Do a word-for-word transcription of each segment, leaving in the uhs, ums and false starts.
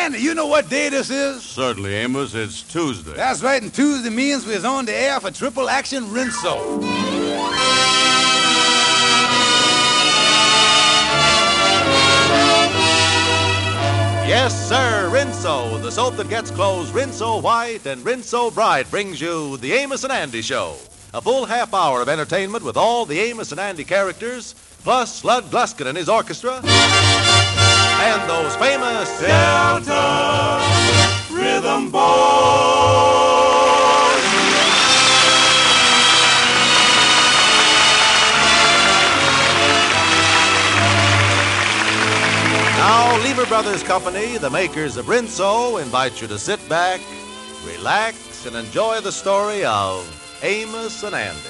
Andy, you know what day this is? Certainly, Amos. It's Tuesday. That's right, and Tuesday means we're on the air for Triple Action Rinso. Yes, sir, Rinso, the soap that gets clothes Rinso White and Rinso Bright, brings you the Amos and Andy Show. A full half hour of entertainment with all the Amos and Andy characters, plus Lud Gluskin and his orchestra, and those famous Delta Rhythm Boys. Now, Lever Brothers Company, the makers of Rinso, invite you to sit back, relax, and enjoy the story of Amos and Andy.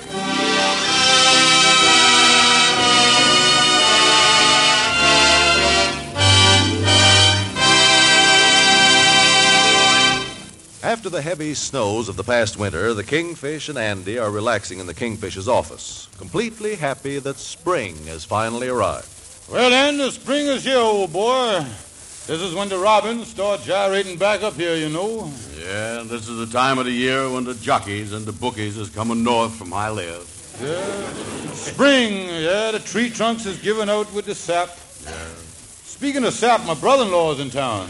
After the heavy snows of the past winter, the Kingfish and Andy are relaxing in the Kingfish's office, completely happy that spring has finally arrived. Well, Andy, spring is here, old boy. This is when the robins start gyrating back up here, you know. Yeah, this is the time of the year when the jockeys and the bookies is coming north from Hialeah. Yeah. Spring, yeah, the tree trunks is giving out with the sap. Yeah. Speaking of sap, my brother-in-law is in town.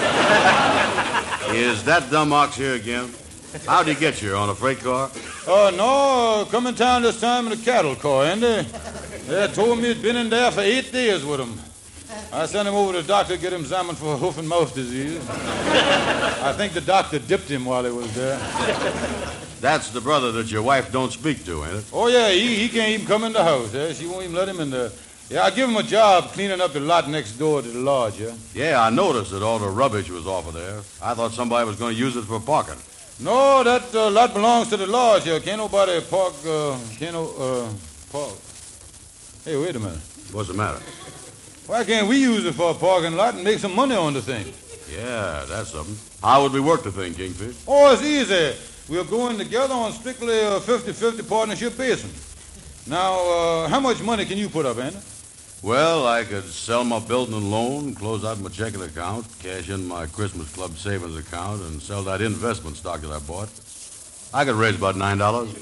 Is that dumb ox here again? How'd he get here, on a freight car? Oh, uh, no, come in town this time in a cattle car, Andy. They told me he'd been in there for eight days with him. I sent him over to the doctor to get him examined for hoof and mouth disease. I think the doctor dipped him while he was there. That's the brother that your wife don't speak to, ain't it? Oh, yeah, he, he can't even come in the house. Eh? She won't even let him in there. Yeah, I give him a job cleaning up the lot next door to the lodge, yeah? Yeah, I noticed that all the rubbish was off of there. I thought somebody was going to use it for parking. No, that uh, lot belongs to the lodge here. Can't nobody park, uh, can't no, uh, park. Hey, wait a minute. What's the matter? Why can't we use it for a parking lot and make some money on the thing? Yeah, that's something. How would we work the thing, Kingfish? Oh, it's easy. We're going together on strictly a fifty-fifty partnership basis. Now, uh, how much money can you put up, Andy? Well, I could sell my building and loan, close out my checking account, cash in my Christmas Club savings account, and sell that investment stock that I bought. I could raise about nine dollars.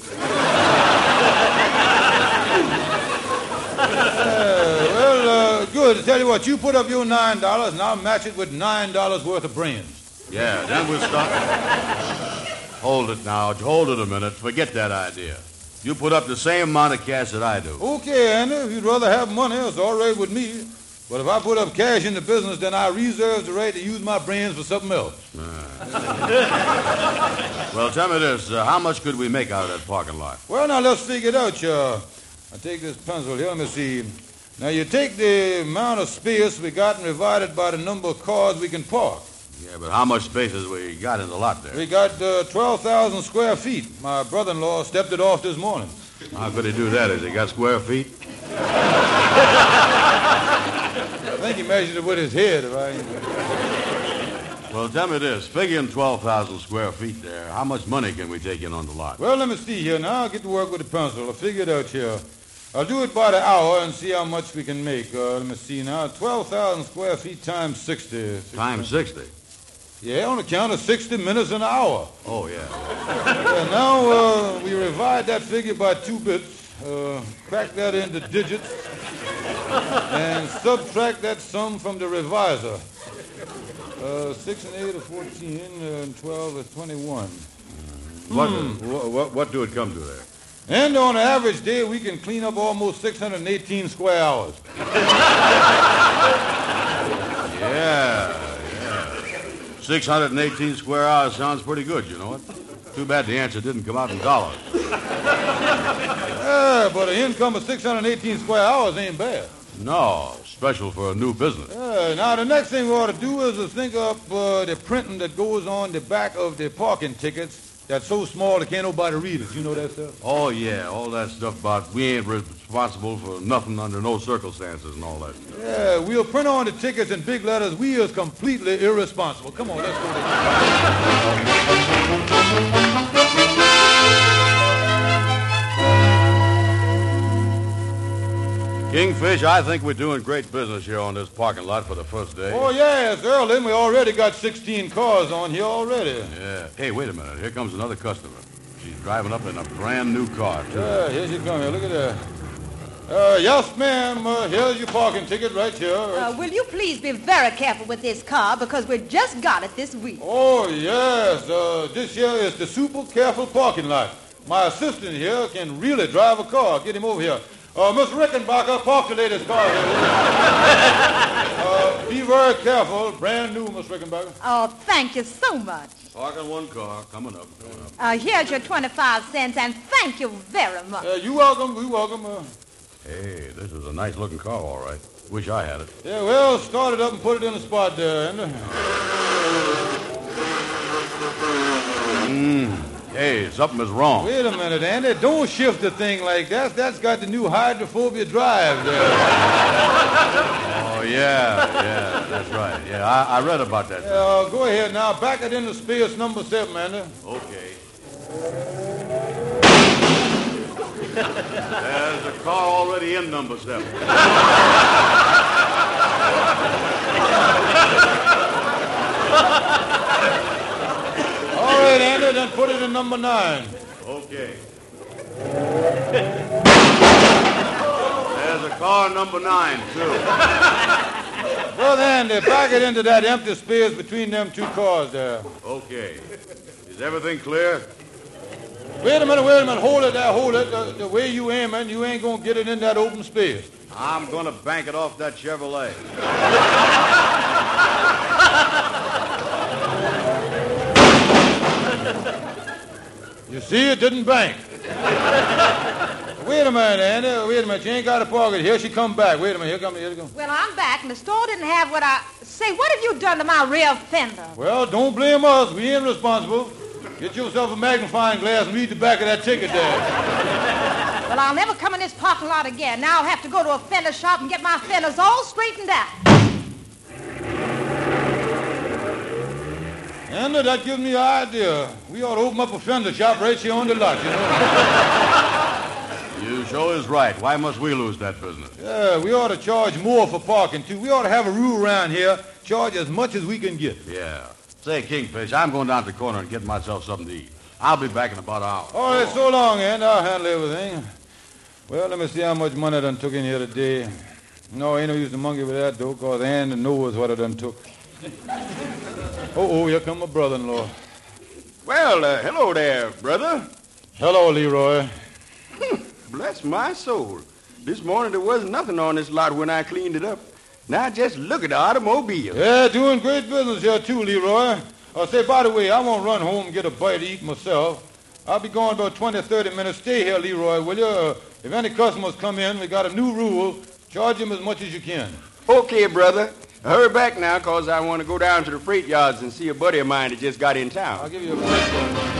Uh, well, uh, good. Tell you what, you put up your nine dollars, and I'll match it with nine dollars worth of brains. Yeah, then we'll start. Hold it now. Hold it a minute. Forget that idea. You put up the same amount of cash that I do. Okay, Andy. If you'd rather have money, it's all right with me. But if I put up cash in the business, then I reserve the right to use my brains for something else. Uh. Well, tell me this. Uh, how much could we make out of that parking lot? Well, now, let's figure it out, uh, I take this pencil here. Let me see. Now, you take the amount of space we got and divide it by the number of cars we can park. Yeah, but how much space has we got in the lot there? We got uh, twelve thousand square feet. My brother-in-law stepped it off this morning. How could he do that? Has he got square feet? I think he measured it with his head. If I... Well, tell me this. Figuring twelve thousand square feet there, how much money can we take in on the lot? Well, let me see here. Now, I'll get to work with the pencil. I'll figure it out here. I'll do it by the hour and see how much we can make. Uh, let me see now. twelve thousand square feet times sixty. Times sixty? Yeah, on account of sixty minutes an hour. Oh, yeah. Yeah, now, uh, we divide that figure by two bits, uh, crack that into digits, and subtract that sum from the revisor. Uh, six and eight are fourteen, uh, and twelve is twenty-one. What, hmm. what, what do it come to there? And on an average day, we can clean up almost six hundred eighteen square hours. Yeah, yeah. six hundred eighteen square hours sounds pretty good, you know it? Too bad the answer didn't come out in dollars. Yeah, but an income of six hundred eighteen square hours ain't bad. No, special for a new business. Yeah, now, the next thing we ought to do is to think up uh, the printing that goes on the back of the parking tickets that's so small that can't nobody read it. You know that stuff? Oh, yeah, all that stuff about we ain't responsible for nothing under no circumstances and all that stuff. Yeah, we'll print on the tickets in big letters, we is completely irresponsible. Come on, let's go there. Kingfish, I think we're doing great business here on this parking lot for the first day. Oh, yeah, it's early, and we already got sixteen cars on here already. Yeah. Hey, wait a minute. Here comes another customer. She's driving up in a brand new car, too. Yeah, here she comes. Here. Look at that. Uh, yes, ma'am. Uh, here's your parking ticket right here. Uh, will you please be very careful with this car because we just got it this week. Oh, yes. Uh, this here is the super careful parking lot. My assistant here can really drive a car. Get him over here. Uh, Miss Rickenbacker, park the lady's car here. uh, be very careful. Brand new, Miss Rickenbacker. Oh, thank you so much. Parking one car. Coming up. Coming up. Uh, here's your twenty-five cents, and thank you very much. Uh, you welcome. You welcome. Uh, Hey, this is a nice-looking car, all right. Wish I had it. yeah, well, start it up and put it in the spot there. And, uh, Mm. Hey, something is wrong. wait a minute, Andy. Don't shift the thing like that. That's got the new hydrophobia drive there. Oh, yeah, yeah, that's right. Yeah, I, I read about that. Uh, go ahead now. Back it into space number seven, Andy. Okay. There's a car already in number seven. All right, Andy, then put it in number nine. Okay. There's a car number nine, too. Well, Andy, back it into that empty space between them two cars there. Okay. Is everything clear? Wait a minute, wait a minute. Hold it there, hold it. The, the way you aiming, you ain't going to get it in that open space. I'm going to bank it off that Chevrolet. You see, it didn't bank. Wait a minute, Andy. Wait a minute. You ain't got to park it. Here she come back. Wait a minute. Here come, here she come. Well, I'm back, and the store didn't have what I... Say, what have you done to my rear fender? Well, don't blame us. We ain't responsible. Get yourself a magnifying glass and read the back of that ticket there. Well, I'll never come in this parking lot again. Now I'll have to go to a fender shop and get my fenders all straightened out. And that gives me an idea. We ought to open up a fender shop right here on the lot, you know. You sure is right. Why must we lose that business? Yeah, we ought to charge more for parking, too. We ought to have a rule around here, charge as much as we can get. Yeah. Say, Kingfish, I'm going down to the corner and get myself something to eat. I'll be back in about an hour. All right, so long, Andy. I'll handle everything. Well, let me see how much money I done took in here today. No, ain't no use to monkey with that, though, because Andy knows what I done took. Oh, oh, here come my brother-in-law. Well, uh, hello there, brother. Hello, Leroy. Bless my soul. This morning there wasn't nothing on this lot when I cleaned it up. Now just look at the automobile. Yeah, doing great business here, too, Leroy. Uh, say, by the way, I want to run home and get a bite to eat myself. I'll be gone about twenty, thirty minutes. Stay here, Leroy, will you? Uh, if any customers come in, we got a new rule. Charge them as much as you can. Okay, brother. Hurry back now, because I want to go down to the freight yards and see a buddy of mine that just got in town. I'll give you a break.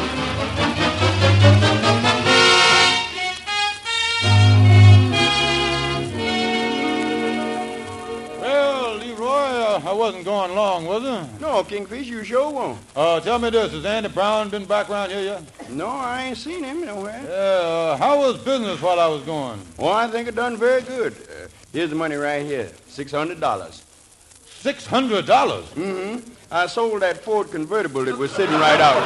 Well, Leroy, uh, I wasn't gone long, was I? No, Kingfish, you sure won't. Uh, tell me this, has Andy Brown been back around here yet? No, I ain't seen him nowhere. Yeah, uh, how was business while I was gone? Oh, I think it done very good. Uh, here's the money right here, six hundred dollars. Six hundred dollars? Mm-hmm. I sold that Ford convertible that was sitting right out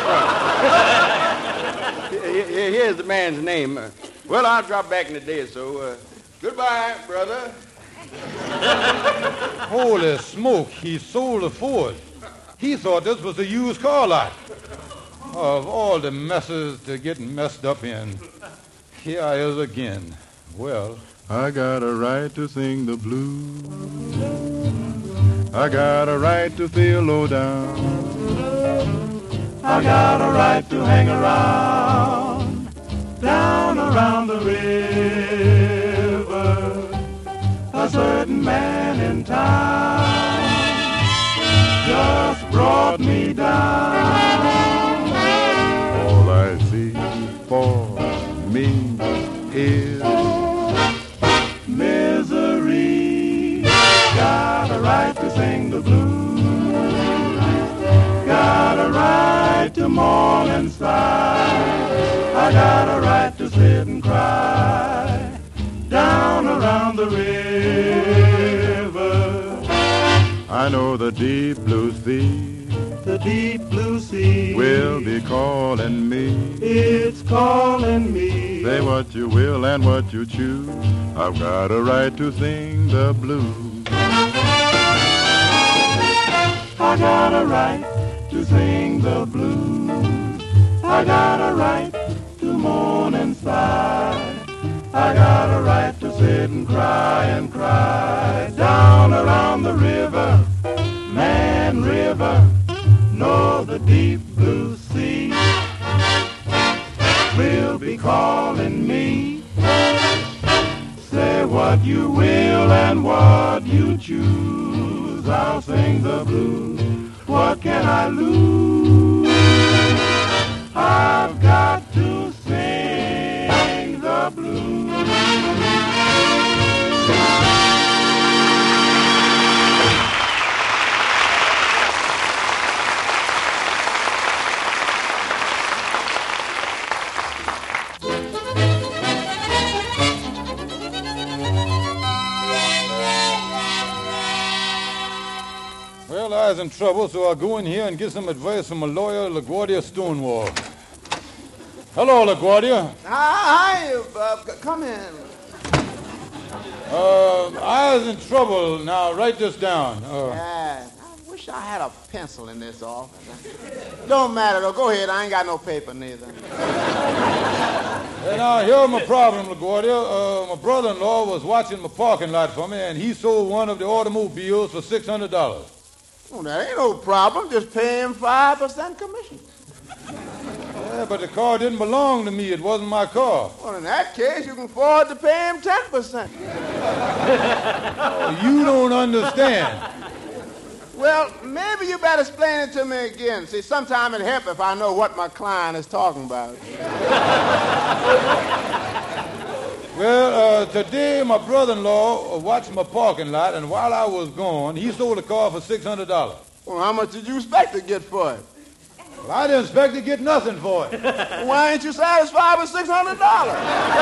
front. Here- here- Here's the man's name. Uh, well, I'll drop back in a day or so. Uh, goodbye, brother. Holy smoke, he sold a Ford. He thought this was a used car lot. Of all the messes to get messed up in, here I is again. Well, I got a right to sing the blues. I got a right to feel low down. I got a right to hang around, down around the river. A certain man in town just brought me down. All I see for me is Misery. Got a right to sing the blues. Got a right to mourn and sigh. I got a right to sit and cry down around around the river. I know the deep blue sea, the deep blue sea will be calling me. It's calling me. Say what you will and what you choose, I've got a right to sing the blues. I got a right to sing the blues. I got a right to mourn and sigh. I got a right to sit and cry and cry down around the river, Man River, no, the deep blue sea will be calling me. Say what you will and what you choose, I'll sing the blues. What can I lose? I've got to sing the blues. Well, I was in trouble, so I'll go in here and get some advice from my lawyer, LaGuardia Stonewall. Hello, LaGuardia. Hi, uh, come in. Uh, I was in trouble. Now, write this down. Uh, Yeah, I wish I had a pencil in this office. Don't matter, though. Go ahead. I ain't got no paper, neither. and now, here's my problem, LaGuardia. Uh, my brother-in-law was watching my parking lot for me, and he sold one of the automobiles for six hundred dollars. Well, that ain't no problem. Just pay him five percent commission. Yeah, but the car didn't belong to me. It wasn't my car. Well, in that case, you can afford to pay him ten percent. Oh, you don't understand. Well, maybe you better explain it to me again. See, sometime it'd help if I know what my client is talking about. Well, uh, today my brother-in-law watched my parking lot, and while I was gone, he sold the car for six hundred dollars. Well, how much did you expect to get for it? Well, I didn't expect to get nothing for it. Why ain't you satisfied with six hundred dollars?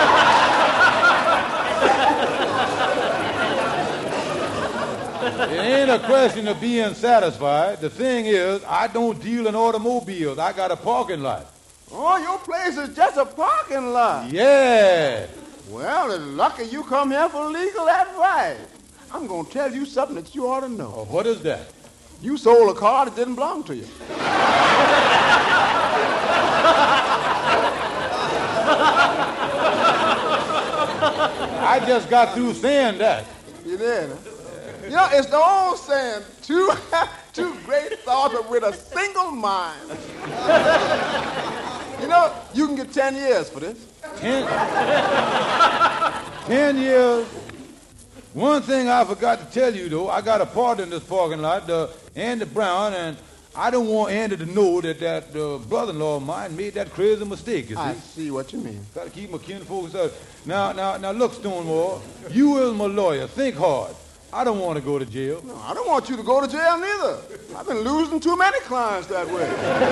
It ain't a question of being satisfied. The thing is, I don't deal in automobiles. I got a parking lot. Oh, your place is just a parking lot. Yeah. Well, it's lucky you come here for legal advice. I'm going to tell you something that you ought to know. Oh, what is that? You sold a car that didn't belong to you. I just got through saying that. You did, huh? You know, it's the old saying, two, two great thoughts but with a single mind. You know, you can get ten years for this. Ten, ten years. One thing I forgot to tell you, though, I got a partner in this parking lot, uh, Andy Brown, and I don't want Andy to know that that uh, brother-in-law of mine made that crazy mistake, you see. I see what you mean. Got to keep my kinfolks out. Now, now, now, look, Stonewall, you as my lawyer, think hard. I don't want to go to jail. No, I don't want you to go to jail neither. I've been losing too many clients that way.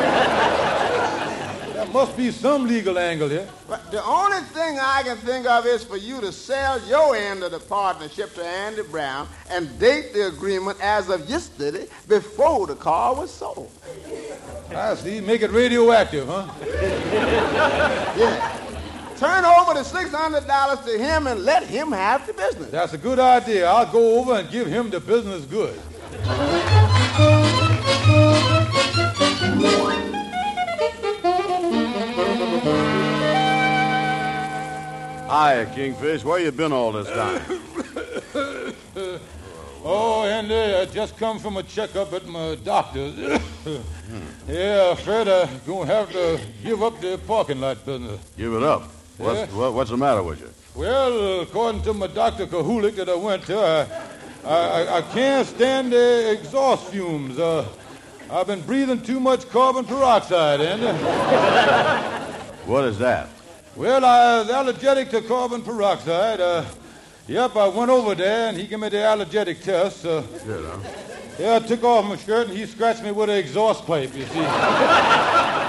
There must be some legal angle here. But the only thing I can think of is for you to sell your end of the partnership to Andy Brown and date the agreement as of yesterday before the car was sold. I see. Make it radioactive, huh? Yeah. Turn over the six hundred dollars to him and let him have the business. That's a good idea. I'll go over and give him the business good. Hi, Kingfish. Where you been all this time? Oh, Andy, I just come from a checkup at my doctor's. Yeah, afraid I'm going to have to give up the parking lot business. Give it up. What's, Yeah. what, what's the matter with you? Well, according to my Doctor Kahulik that I went to, I, I, I can't stand the exhaust fumes. Uh, I've been breathing too much carbon peroxide, Andy. What is that? Well, I was allergic to carbon peroxide. Uh, yep, I went over there, and he gave me the allergic test. Uh, Good, huh? yeah, I took off my shirt, and he scratched me with an exhaust pipe, you see.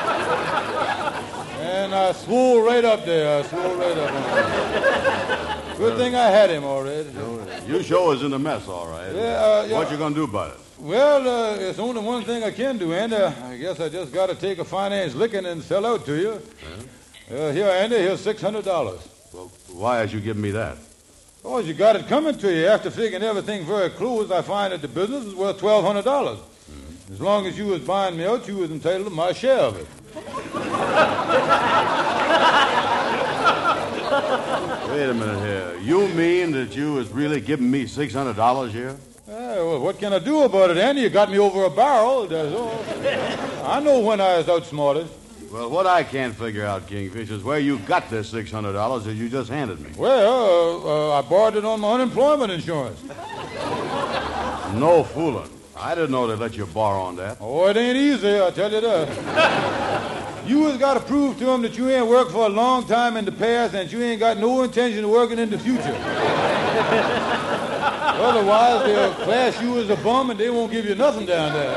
And I swole right up there. I swole right up. Good thing I had him already. You sure is in a mess, all right. Yeah, uh, yeah. What you gonna do about it? Well, uh, it's only one thing I can do, Andy. I guess I just got to take a finance licking and sell out to you. Yeah? Uh, here, Andy, here's six hundred dollars. Well, why has you given me that? Oh, you got it coming to you. After figuring everything very close, I find that the business is worth twelve hundred dollars. Mm-hmm. As long as you was buying me out, you was entitled to my share of it. Wait a minute here. You mean that you was really giving me six hundred dollars here? Uh, well, what can I do about it, Andy? You got me over a barrel, that's all. I know when I was outsmarted. Well, what I can't figure out, Kingfish, is where you got this six hundred dollars that you just handed me. Well, uh, uh, I borrowed it on my unemployment insurance. No fooling. I didn't know they let you borrow on that. Oh, it ain't easy, I tell you that. You has got to prove to them that you ain't worked for a long time in the past and you ain't got no intention of working in the future. Otherwise, they'll class you as a bum and they won't give you nothing down there.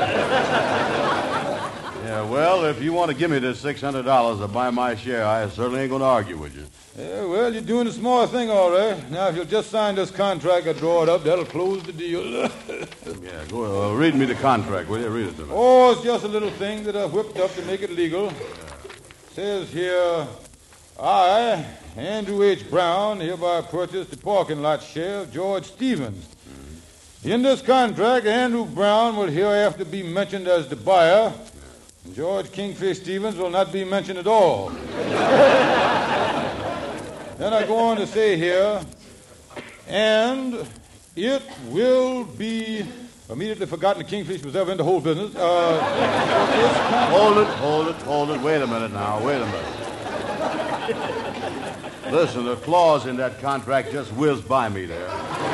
Yeah, well, if you want to give me this six hundred dollars to buy my share, I certainly ain't going to argue with you. Yeah, well, you're doing the smart thing, all right. Now, if you'll just sign this contract and draw it up, that'll close the deal. Yeah, go uh, read me the contract, will you? Read it to me. Oh, it's just a little thing that I whipped up to make it legal. Says here, I, Andrew H. Brown, hereby purchase the parking lot share of George Stevens. Mm-hmm. In this contract, Andrew Brown will hereafter be mentioned as the buyer. And George Kingfish Stevens will not be mentioned at all. Then I go on to say here, and it will be immediately forgotten the Kingfish was ever in the whole business. Uh, hold it, hold it, hold it. Wait a minute now, wait a minute. Listen, the clause in that contract just whizzed by me there.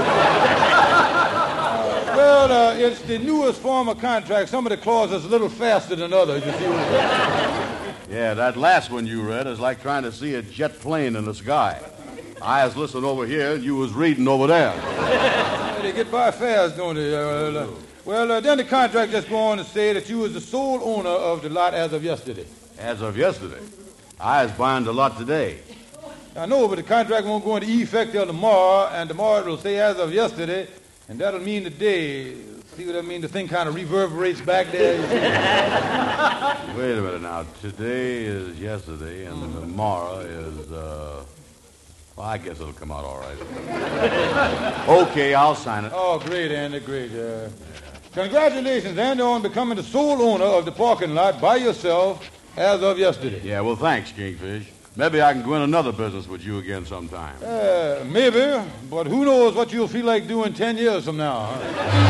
Well, uh, it's the newest form of contract. Some of the clauses are a little faster than others, you see what I'm saying? Yeah, that last one you read is like trying to see a jet plane in the sky. I was listening over here, and you was reading over there. Yeah, they get by fast, don't they? Uh, well, uh, then the contract just go on to say that you was the sole owner of the lot as of yesterday. As of yesterday? I was buying the lot today. I know, but the contract won't go into effect till tomorrow, and tomorrow it'll say as of yesterday, and that'll mean today. See what I mean? The thing kind of reverberates back there. Wait a minute now. Today is yesterday, and mm. tomorrow is, uh... well, I guess it'll come out all right. Okay, I'll sign it. Oh, great, Andy, great. Uh, congratulations, Andy, on becoming the sole owner of the parking lot by yourself as of yesterday. Yeah, well, thanks, Kingfish. Maybe I can go in another business with you again sometime. Uh, maybe, but who knows what you'll feel like doing ten years from now, huh?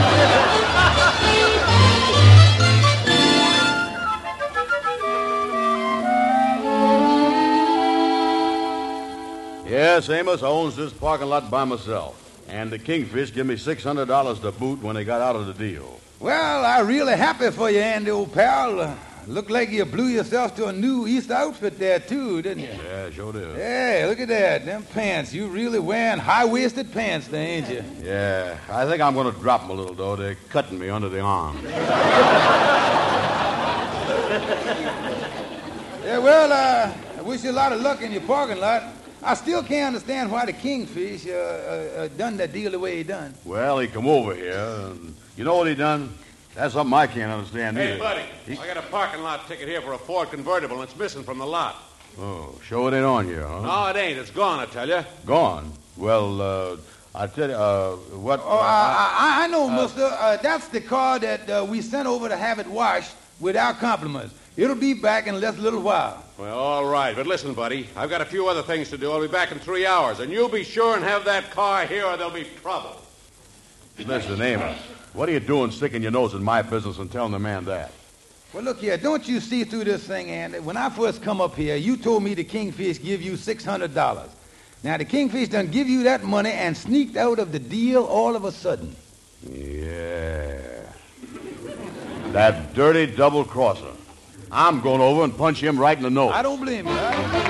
Yes, Amos owns this parking lot by myself. And the Kingfish give me six hundred dollars to boot when they got out of the deal. Well, I'm really happy for you, Andy, old pal. Uh, looked like you blew yourself to a new East outfit there, too, didn't you? Yeah, sure did. Hey, look at that. Them pants. You really wearing high-waisted pants there, ain't you? Yeah, I think I'm going to drop them a little, though. They're cutting me under the arm. Yeah, well, uh, I wish you a lot of luck in your parking lot. I still can't understand why the Kingfish uh, uh, uh, done that deal the way he done. Well, he come over here, and you know what he done? That's something I can't understand hey, either. Hey, buddy, he... I got a parking lot ticket here for a Ford convertible, and it's missing from the lot. Oh, sure it ain't on here, huh? No, it ain't. It's gone, I tell you. Gone? Well, uh, I tell you, uh, what... Oh, uh, I, I know, uh, mister. Uh, that's the car that uh, we sent over to have it washed with our compliments. It'll be back in less a little while. Well, all right. But listen, buddy, I've got a few other things to do. I'll be back in three hours, and you'll be sure and have that car here or there'll be trouble. Listen, Amos, what are you doing sticking your nose in my business and telling the man that? Well, look here. Don't you see through this thing, Andy? When I first come up here, you told me the Kingfish give you six hundred dollars. Now, the Kingfish done give you that money and sneaked out of the deal all of a sudden. Yeah. That dirty double-crosser. I'm going over and punch him right in the nose. I don't blame you. I don't blame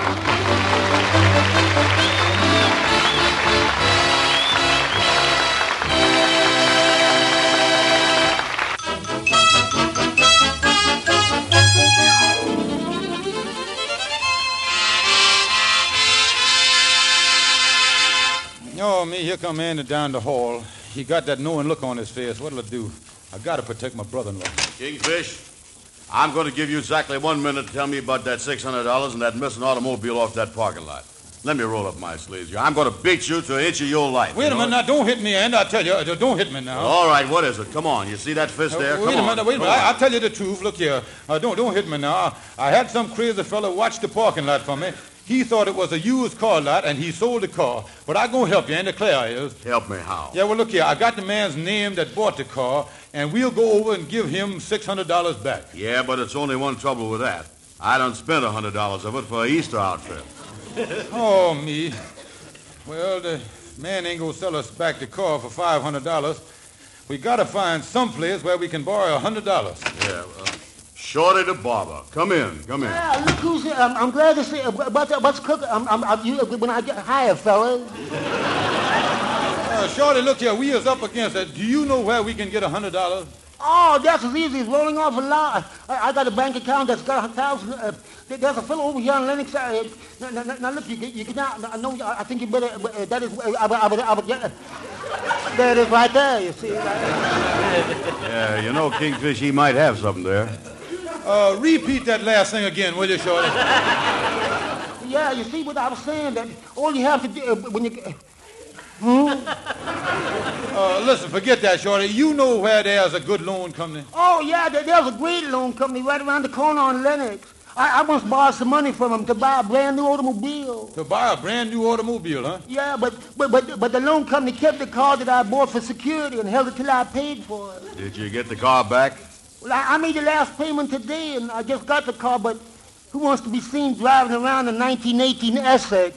here come Andy down the hall. He got that knowing look on his face. What'll it do? I gotta protect my brother-in-law. Kingfish, I'm going to give you exactly one minute to tell me about that six hundred dollars and that missing automobile off that parking lot. Let me roll up my sleeves here. I'm going to beat you to an inch of your life. Wait you a minute now. Don't hit me, Andy. I tell you, uh, don't hit me now. All right, what is it? Come on. You see that fist there? Uh, Come wait a on. minute. Wait a minute. I, I'll tell you the truth. Look here. Uh, don't don't hit me now. I had some crazy fellow watch the parking lot for me. He thought it was a used car lot, and he sold the car. But I'm going to help you, Andy. Claire is. Help me how? Yeah, well, look here. I got the man's name that bought the car, and we'll go over and give him six hundred dollars back. Yeah, but it's only one trouble with that. I done spent one hundred dollars of it for an Easter outfit. Oh, me. Well, the man ain't going to sell us back the car for five hundred dollars. We got to find some place where we can borrow one hundred dollars. Yeah, well, Shorty the barber. Come in, come in. Yeah, look who's here. I'm, I'm glad to see you. What's, what's cooking? I'm, I'm, I'm, you, when I get hired, fellas. Uh, Shorty, look here. We is up against it. Do you know where we can get one hundred dollars? Oh, that's as easy as rolling off a lot. I, I got a bank account that's got a thousand. Uh, there's a fellow over here on Lennox. Uh, now, now, now, look, you, you can now. I know. I think you better. Uh, that is. Uh, I, I, I, I, yeah, there it is, right there. You see. Right? Yeah, you know, Kingfish, he might have something there. Uh, repeat that last thing again, will you, Shorty? Yeah, you see what I was saying? That all you have to do uh, when you. Uh, hmm? Uh, listen, forget that, Shorty. You know where there's a good loan company. Oh, yeah, there, there's a great loan company right around the corner on Lennox. I, I once borrowed some money from them to buy a brand new automobile. To buy a brand new automobile, huh? Yeah, but, but, but, but the loan company kept the car that I bought for security and held it till I paid for it. Did you get the car back? Well, I, I made the last payment today, and I just got the car, but who wants to be seen driving around a nineteen eighteen Essex?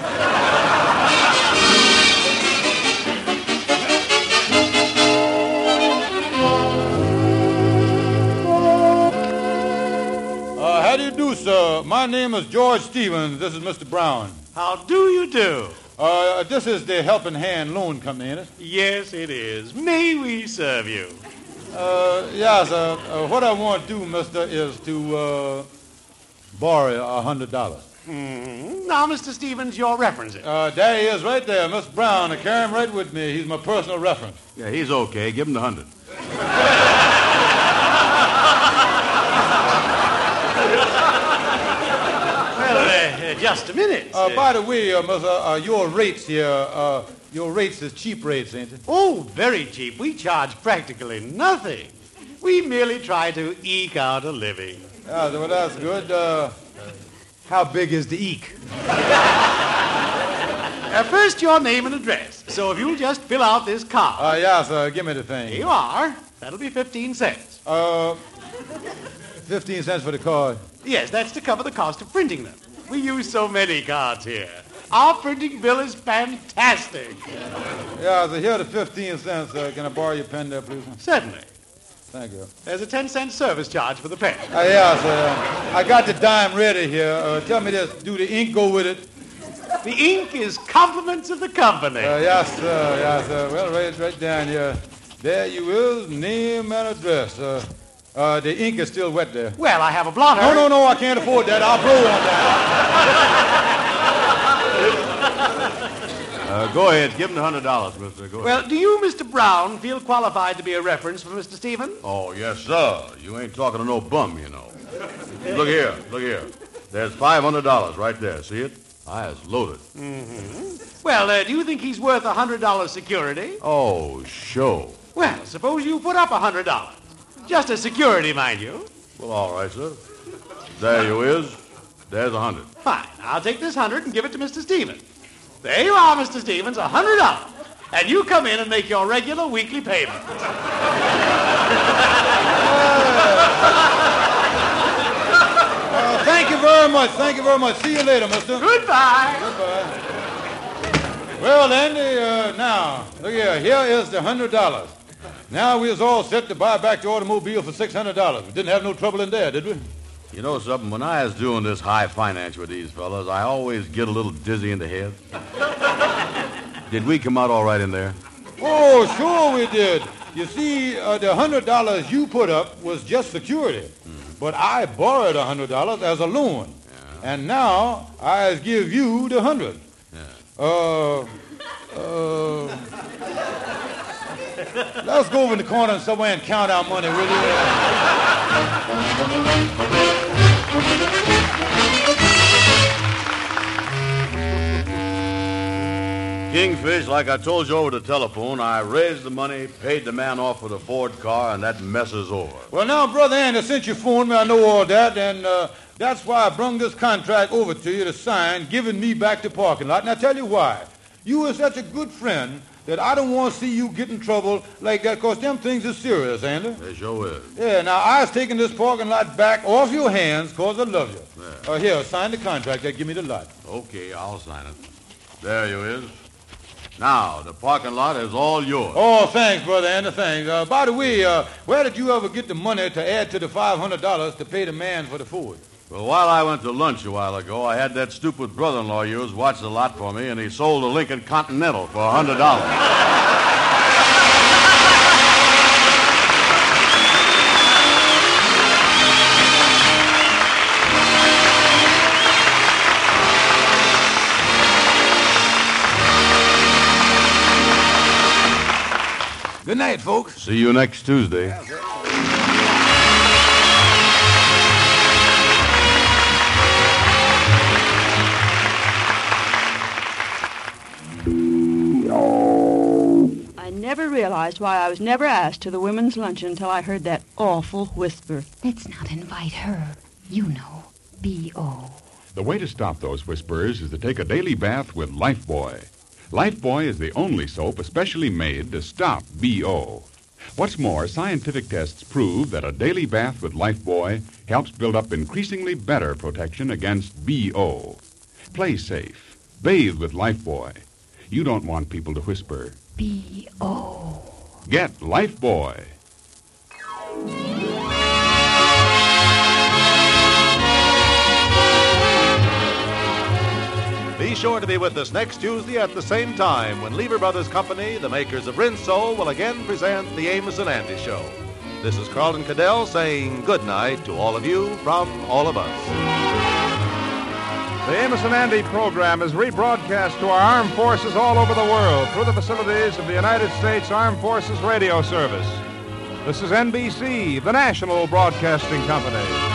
Uh, how do you do, sir? My name is George Stevens. This is Mister Brown. How do you do? Uh, this is the Helping Hand Loan Company, ain't it? Yes, it is. May we serve you? Uh, yes, uh, uh, what I want to do, mister, is to uh, borrow a hundred dollars. Mm-hmm. Now, Mister Stevens, your references. Uh, there he is right there, Mister Brown. I carry him right with me. He's my personal reference. Yeah, he's okay. Give him the hundred. Well, uh, uh, just a minute. Uh, by the way, uh, mister, uh, your rates here, uh, your rates is cheap rates, ain't it? Oh, very cheap. We charge practically nothing. We merely try to eke out a living. Yeah, well, that's good. Uh, how big is the eke? Uh, first, your name and address. So if you'll just fill out this card. Uh, yes, uh, give me the thing. Here you are. That'll be fifteen cents. Uh, fifteen cents for the card. Yes, that's to cover the cost of printing them. We use so many cards here. Our printing bill is fantastic. Yeah, so here are the fifteen cents. Uh, can I borrow your pen there, please? Certainly. Thank you. There's a ten cent service charge for the pen. Uh, yes, uh, I got the dime ready here. Uh, tell me this. Do the ink go with it? The ink is compliments of the company. Uh, yes, sir. Yes, sir. Well, right, right down here. There you is, name and address. Uh, uh, the ink is still wet there. Well, I have a blotter. No, no, no, I can't afford that. I'll blow on that. Uh, go ahead. Give him the hundred dollars, mister. Go ahead. Well, do you, Mister Brown, feel qualified to be a reference for Mister Stevens? Oh, yes, sir. You ain't talking to no bum, you know. Look here. Look here. There's five hundred dollars right there. See it? I is loaded. Mm-hmm. Well, uh, do you think he's worth a hundred dollars security? Oh, sure. Well, suppose you put up a hundred dollars. Just as security, mind you. Well, all right, sir. There you is. There's a hundred. Fine. I'll take this hundred and give it to Mister Stevens. There you are, Mister Stevens, a hundred dollars. And you come in and make your regular weekly payment. Uh, thank you very much. Thank you very much. See you later, mister. Goodbye. Goodbye. Well, Andy, uh, now, look here. Here is the one hundred dollars. Now we was all set to buy back the automobile for six hundred dollars. We didn't have no trouble in there, did we? You know something? When I was doing this high finance with these fellas, I always get a little dizzy in the head. Did we come out all right in there? Oh, sure we did. You see, uh, the one hundred dollars you put up was just security. Mm-hmm. But I borrowed one hundred dollars as a loan. Yeah. And now I give you the one hundred. Yeah. Uh, Uh, let's go over in the corner somewhere and count our money, will you? Kingfish, like I told you over the telephone, I raised the money, paid the man off with a Ford car, and that mess is over. Well, now, Brother Andy, since you phoned me, I know all that, and uh, that's why I brung this contract over to you to sign, giving me back the parking lot. And I tell you why. You are such a good friend that I don't want to see you get in trouble like that, because them things are serious, Andy. They sure is. Yeah, now, I was taking this parking lot back off your hands because I love you. Yeah. Uh, here, sign the contract. That give me the lot. Okay, I'll sign it. There you is. Now, the parking lot is all yours. Oh, thanks, Brother Andy, thanks. Uh, by the way, uh, where did you ever get the money to add to the five hundred dollars to pay the man for the Ford? Well, while I went to lunch a while ago, I had that stupid brother-in-law of yours watch the lot for me, and he sold a Lincoln Continental for one hundred dollars. Good night, folks. See you next Tuesday. I never realized why I was never asked to the women's luncheon until I heard that awful whisper. Let's not invite her. You know, B O The way to stop those whispers is to take a daily bath with Lifebuoy. Lifebuoy is the only soap especially made to stop B O What's more, scientific tests prove that a daily bath with Lifebuoy helps build up increasingly better protection against B O Play safe. Bathe with Lifebuoy. You don't want people to whisper, B O Get Lifebuoy. Be sure to be with us next Tuesday at the same time when Lever Brothers Company, the makers of Rinso, will again present the Amos and Andy Show. This is Carlton Cadell saying good night to all of you from all of us. The Amos and Andy program is rebroadcast to our armed forces all over the world through the facilities of the United States Armed Forces Radio Service. This is N B C, the national broadcasting company.